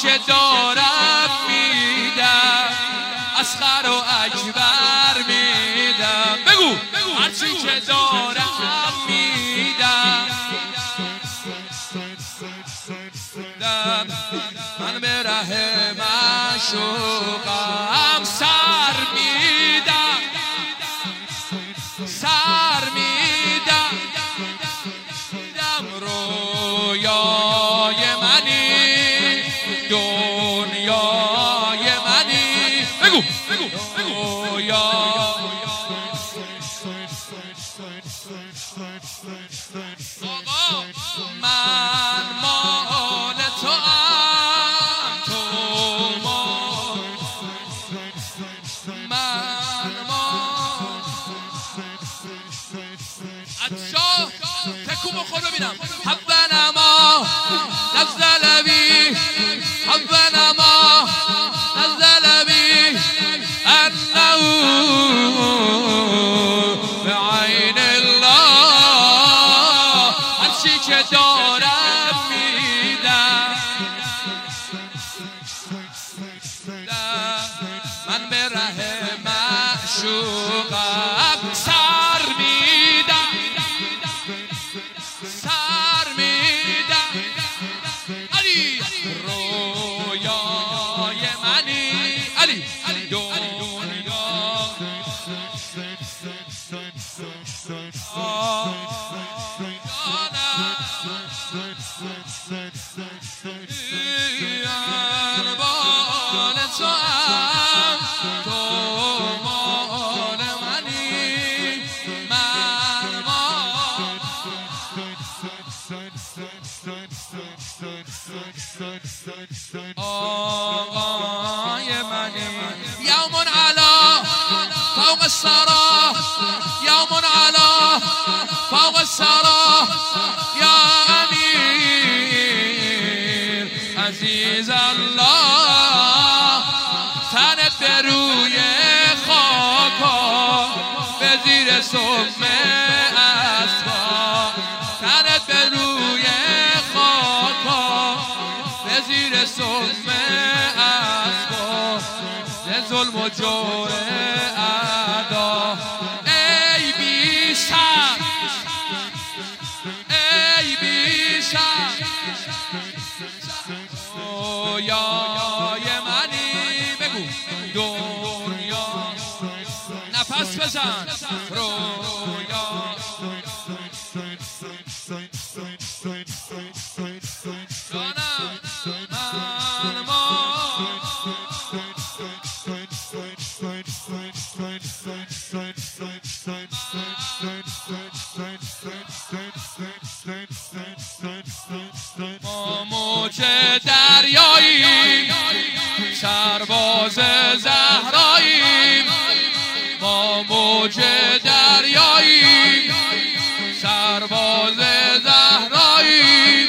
که دارم میدم، اصغر و اکبر میدم. بگو هرچی که دارم میدم، من به ره معشوقم سر میدم، سر میدم. رویای منی، دنیای منی. بگو رویا من مال تو ام، تو مال من مال. اچا تکو بخور ببینم. حبنا ما نزل بی، حبنا ما نزل بی انه بعین الله. هرچی که دارم میدم، من به ره معشوقم سر میدم، سر میدم. علی رویای منی، علی دنیا بال تو ام، تو مال منی، من مال آقای منی. یوم علا فوق السرا، یوم علا فوق السرا یا امیر عزیز الله. تنت به روی خاکا به زیر سم اسبا، تنت به روی خاکا به زیر سم اسبا، ز ظلم و جور اعدا. ای بی سر، ای بی سر، رویای منی. بگو دنیا نفس بزن. رویا جانم من ما موج دریاییم، سرباز زهراییم. ما موج دریاییم، سرباز زهراییم.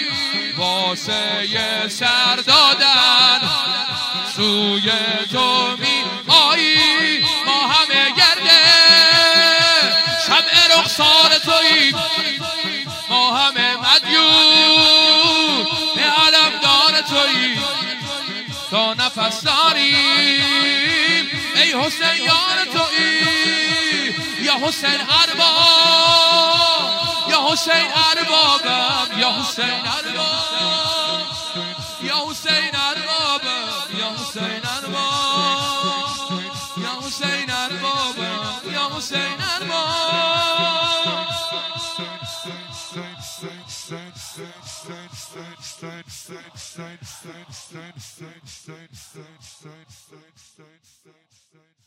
واسه سر دادن سوی تو می آیی، ما همه گرده شمع رخسار توییم، ما همه مدیون به علمدار توییم. تا نفس داریم ای حسین یار تویی، یا حسین ارباب، یا حسین اربابم، یا حسین ارباب، یا حسین اربابم، یا حسین ارباب، یا حسین اربابم، یا حسین ارباب.